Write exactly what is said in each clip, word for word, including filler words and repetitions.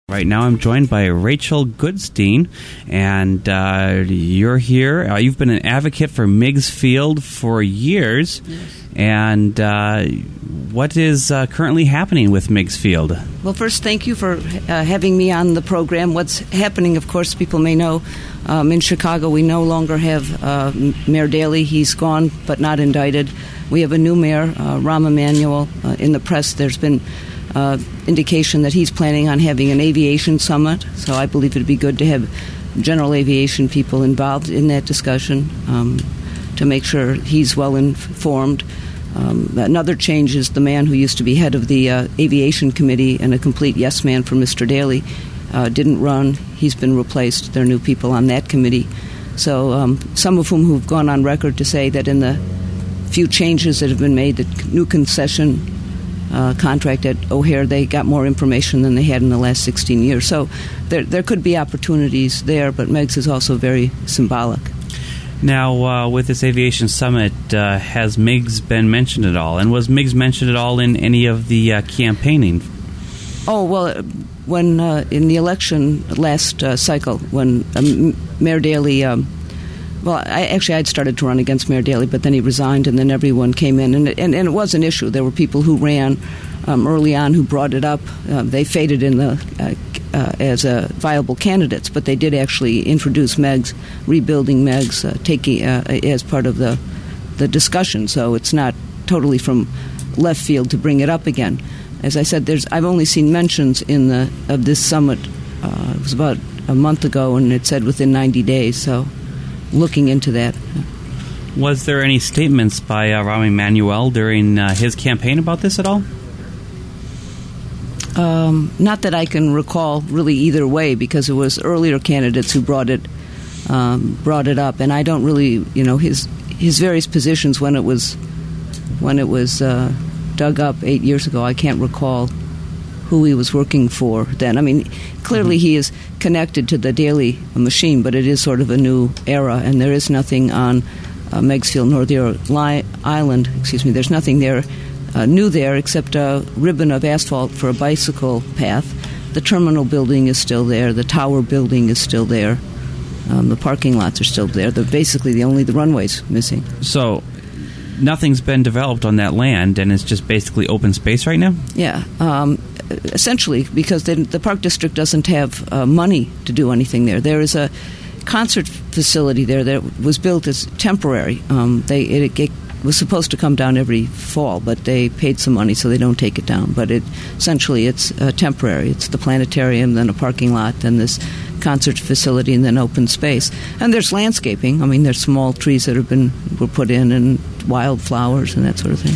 Right now I'm joined by Rachel Goodstein, and uh, you're here. Uh, you've been an advocate for Meigs Field for years. Yes. And uh, what is uh, currently happening with Meigs Field? Well, first, thank you for uh, having me on the program. What's happening, of course, people may know, um, in Chicago we no longer have uh, Mayor Daley. He's gone but not indicted. We have a new mayor, uh, Rahm Emanuel. Uh, in the press, there's been uh, indication that he's planning on having an aviation summit, so I believe it would be good to have general aviation people involved in that discussion um, to make sure he's well informed. Um, another change is the man who used to be head of the uh, aviation committee and a complete yes man for Mister Daley uh, didn't run. He's been replaced. There are new people on that committee. So um, some of whom who've gone on record to say that in the few changes that have been made, the new concession uh, contract at O'Hare, they got more information than they had in the last sixteen years. So there, there could be opportunities there, but Meigs is also very symbolic. Now, uh, with this aviation summit, uh, has Meigs been mentioned at all? And was Meigs mentioned at all in any of the uh, campaigning? Oh, well, when uh, in the election last uh, cycle, when um, Mayor Daley, um, well, I, actually I'd started to run against Mayor Daley, but then he resigned, and then everyone came in, and, and, and it was an issue. There were people who ran um, early on who brought it up. Uh, they faded in the uh, Uh, as uh, viable candidates, but they did actually introduce Meigs, rebuilding Meigs, uh, taking uh, as part of the the discussion. So it's not totally from left field to bring it up again. As I said, there's I've only seen mentions in the of this summit. Uh, it was about a month ago, and it said within ninety days. So looking into that. Was there any statements by uh, Rahm Emanuel during uh, his campaign about this at all? Um, not that I can recall really either way, because it was earlier candidates who brought it um, brought it up, and I don't really, you know, his his various positions when it was when it was uh, dug up eight years ago. I can't recall who he was working for then. I mean, clearly mm-hmm. he is connected to the Daley machine, but it is sort of a new era, and there is nothing on uh, Meigs Field, Northern Island. Excuse me. There's nothing there. Uh, new there except a ribbon of asphalt for a bicycle path. The terminal building is still there. The tower building is still there. Um, the parking lots are still there. They're basically the only the runways missing. So nothing's been developed on that land, and it's just basically open space right now? Yeah, um, essentially, because they, the Park District doesn't have uh, money to do anything there. There is a concert facility there that was built as temporary. Um, they it, it was supposed to come down every fall, but they paid some money, so they don't take it down. But it essentially it's uh, temporary. It's the planetarium, then a parking lot, then this concert facility, and then open space. And there's landscaping. I mean, there's small trees that have been were put in, and wildflowers and that sort of thing.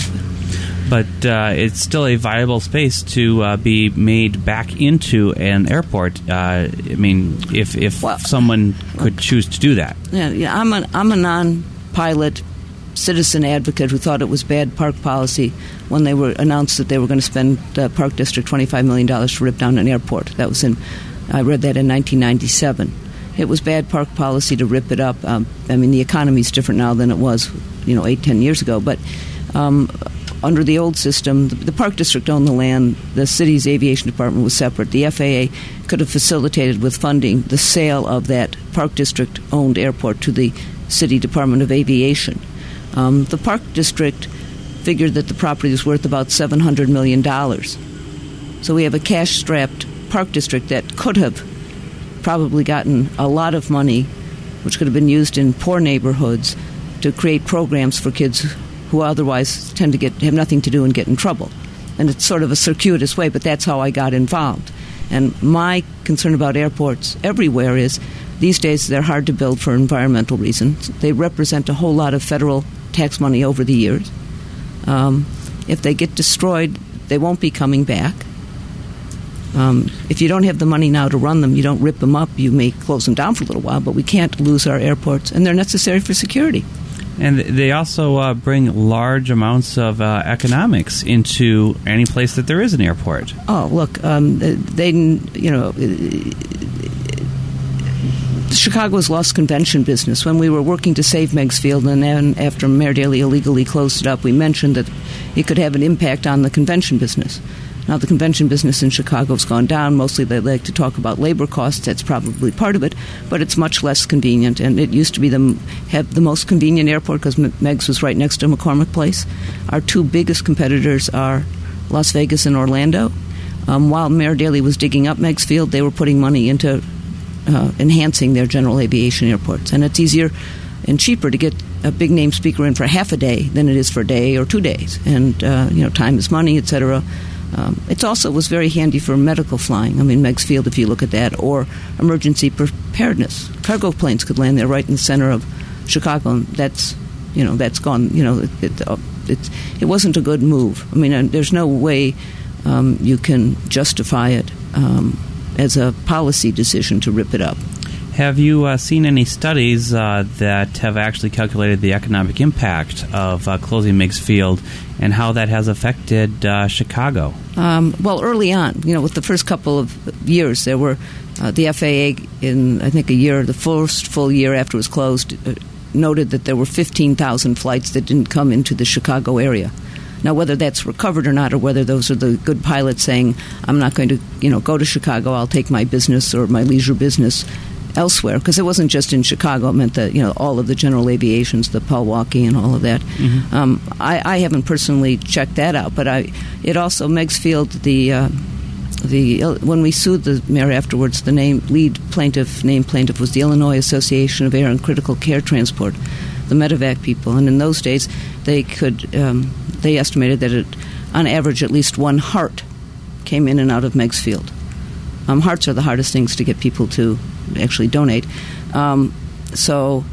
But uh, it's still a viable space to uh, be made back into an airport. Uh, I mean, if if well, someone could choose to do that. Yeah, yeah. I'm a I'm a non-pilot citizen advocate who thought it was bad park policy when they were announced that they were going to spend the uh, Park District twenty-five million dollars to rip down an airport. That was in, I read that in nineteen ninety-seven. It was bad park policy to rip it up. Um, I mean, the economy is different now than it was, you know, eight, ten years ago. But um, under the old system, the, the Park District owned the land. The city's aviation department was separate. The F A A could have facilitated with funding the sale of that Park District-owned airport to the City Department of Aviation. Um, the Park District figured that the property was worth about seven hundred million dollars. So we have a cash-strapped Park District that could have probably gotten a lot of money, which could have been used in poor neighborhoods to create programs for kids who otherwise tend to get have nothing to do and get in trouble. And it's sort of a circuitous way, but that's how I got involved. And my concern about airports everywhere is these days they're hard to build for environmental reasons. They represent a whole lot of federal tax money over the years. Um, if they get destroyed, they won't be coming back. Um, if you don't have the money now to run them, you don't rip them up. You may close them down for a little while, but we can't lose our airports, and they're necessary for security. And they also uh, bring large amounts of uh, economics into any place that there is an airport. Oh, look, um, they, you know, Chicago's lost convention business. When we were working to save Meigs Field, and then after Mayor Daley illegally closed it up, we mentioned that it could have an impact on the convention business. Now, the convention business in Chicago has gone down. Mostly they like to talk about labor costs. That's probably part of it, but it's much less convenient. And it used to be the, have the most convenient airport because Meigs was right next to McCormick Place. Our two biggest competitors are Las Vegas and Orlando. Um, while Mayor Daley was digging up Meigs Field, they were putting money into uh, enhancing their general aviation airports. And it's easier and cheaper to get a big-name speaker in for half a day than it is for a day or two days. And, uh, you know, time is money, et cetera. Um, it also was very handy for medical flying. I mean, Meigs Field, if you look at that, or emergency preparedness. Cargo planes could land there right in the center of Chicago, and that's, you know, that's gone. You know, it, it, uh, it, it wasn't a good move. I mean, uh, there's no way um, you can justify it um, as a policy decision to rip it up. Have you uh, seen any studies uh, that have actually calculated the economic impact of uh, closing Meigs Field and how that has affected uh, Chicago? Um, well, early on, you know, with the first couple of years, there were uh, the F A A in, I think, a year, the first full year after it was closed, uh, noted that there were fifteen thousand flights that didn't come into the Chicago area. Now, whether that's recovered or not, or whether those are the good pilots saying, I'm not going to, you know, go to Chicago, I'll take my business or my leisure business elsewhere, because it wasn't just in Chicago. It meant that, you know, all of the general aviations, the Milwaukee and all of that. Mm-hmm. Um, I, I haven't personally checked that out, but I, it also, Meigs Field, the, uh, the when we sued the mayor afterwards, the name lead plaintiff, named plaintiff was the Illinois Association of Air and Critical Care Transport, the Medevac people. And in those days, they could, um, they estimated that it, on average, at least one heart came in and out of Meigs Field. Um, hearts are the hardest things to get people to actually donate. Um, so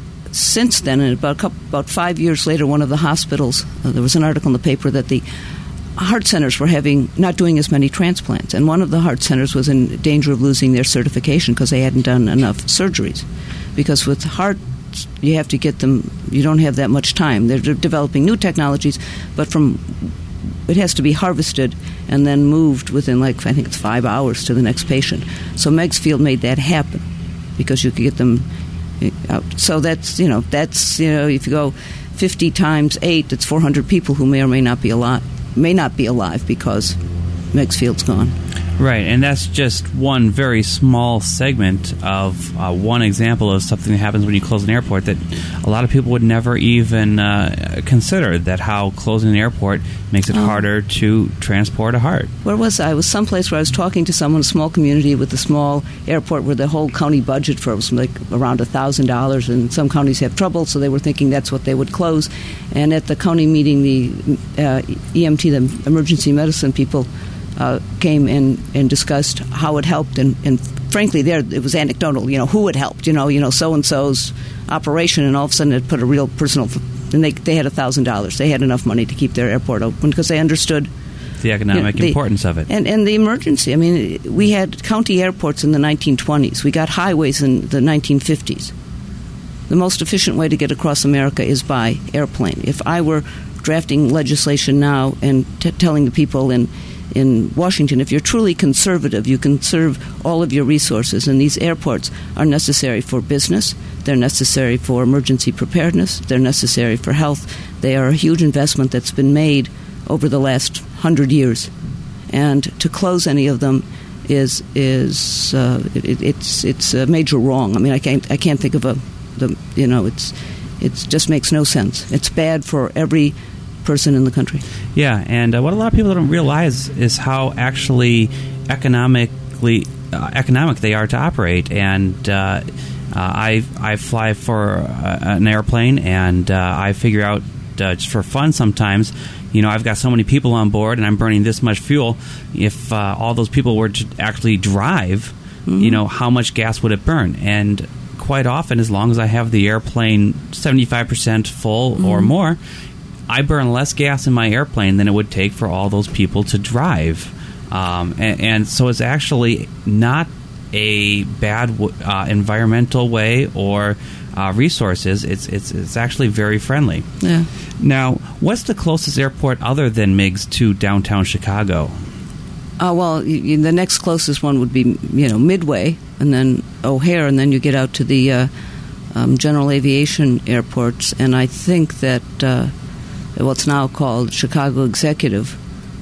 since then, and about a couple, about five years later, one of the hospitals, uh, there was an article in the paper that the heart centers were having not doing as many transplants, and one of the heart centers was in danger of losing their certification because they hadn't done enough surgeries. Because with heart, you have to get them. You don't have that much time. They're de- developing new technologies, but from it has to be harvested and then moved within, like, I think it's five hours to the next patient. So Meigs Field made that happen because you could get them out. So that's, you know, that's, you know, if you go fifty times eight, it's four hundred people who may or may not be alive, may not be alive because Meigs Field's gone. Right, and that's just one very small segment of uh, one example of something that happens when you close an airport that a lot of people would never even uh, consider, that how closing an airport makes it oh. harder to transport a heart. Where was I? I was someplace where I was talking to someone, a small community with a small airport where the whole county budget for it was like around one thousand dollars, and some counties have trouble, so they were thinking that's what they would close. And at the county meeting, the uh, E M T, the emergency medicine people, Uh, came and, and discussed how it helped, and, and frankly, there it was anecdotal. You know, who had helped? You know, you know, so and so's operation, and all of a sudden it put a real personal. And they they had a thousand dollars. They had enough money to keep their airport open because they understood the economic you know, the, importance of it, and and the emergency. I mean, we had county airports in the nineteen twenties. We got highways in the nineteen fifties. The most efficient way to get across America is by airplane. If I were drafting legislation now and t- telling the people in in Washington, if you're truly conservative, you conserve all of your resources, and these airports are necessary for business, they're necessary for emergency preparedness, they're necessary for health. They are a huge investment that's been made over the last hundred years, and to close any of them is is uh, it, it's it's a major wrong. I mean, I can't I can't think of a the you know it's it just makes no sense. It's bad for every person in the country. Yeah, and uh, what a lot of people don't realize is how actually economically uh, economic they are to operate. And uh, uh, I I fly for uh, an airplane, and uh, I figure out uh, just for fun sometimes, you know, I've got so many people on board, and I'm burning this much fuel. If uh, all those people were to actually drive, mm-hmm. you know, how much gas would it burn? And quite often, as long as I have the airplane seventy-five percent full mm-hmm. or more, I burn less gas in my airplane than it would take for all those people to drive. Um, and, and so it's actually not a bad uh, environmental way or uh, resources. It's, it's it's actually very friendly. Yeah. Now, what's the closest airport other than Meigs to downtown Chicago? Uh, well, you, you, the next closest one would be, you know, Midway, and then O'Hare, and then you get out to the uh, um, general aviation airports. And I think that uh, what's now called Chicago Executive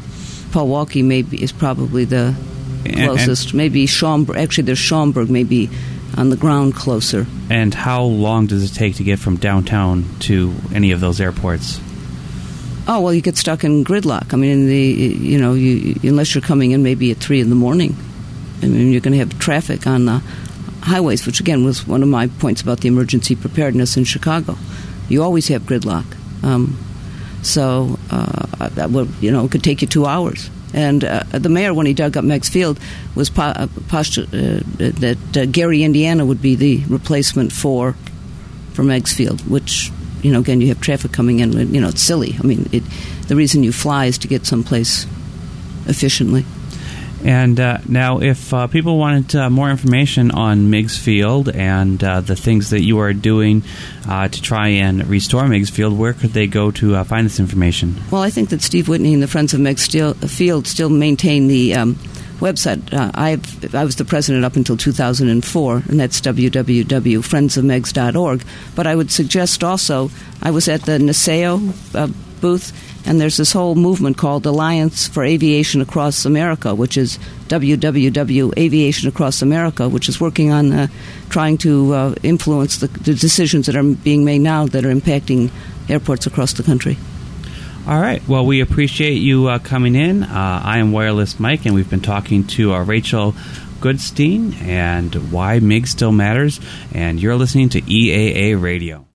Milwaukee maybe is probably the closest. And, and maybe Schaumburg. Actually, there's Schaumburg maybe on the ground closer. And how long does it take to get from downtown to any of those airports? Oh, well, you get stuck in gridlock. I mean, in the you know, you, unless you're coming in maybe at three in the morning, I mean, you're going to have traffic on the highways, which again was one of my points about the emergency preparedness in Chicago. You always have gridlock, um, so uh, that would, you know, it could take you two hours. And uh, the mayor, when he dug up Meigs Field, was po- uh, postu- uh, that uh, Gary, Indiana, would be the replacement for for Meigs Field, which, you know, again, you have traffic coming in. You know, it's silly. I mean, it, the reason you fly is to get someplace efficiently. And uh, now, if uh, people wanted uh, more information on Meigs Field and uh, the things that you are doing uh, to try and restore Meigs Field, where could they go to uh, find this information? Well, I think that Steve Whitney and the Friends of Meigs Field still maintain the um, website. Uh, I I was the president up until two thousand four, and that's w w w dot friends of meigs dot org. But I would suggest also, I was at the N A S A O uh, booth, and there's this whole movement called Alliance for Aviation Across America, which is w w w dot aviation across america, which is working on uh, trying to uh, influence the, the decisions that are being made now that are impacting airports across the country. All right. Well, we appreciate you uh, coming in. Uh, I am Wireless Mike, and we've been talking to uh, Rachel Goodstein and why Meigs still matters. And you're listening to E A A Radio.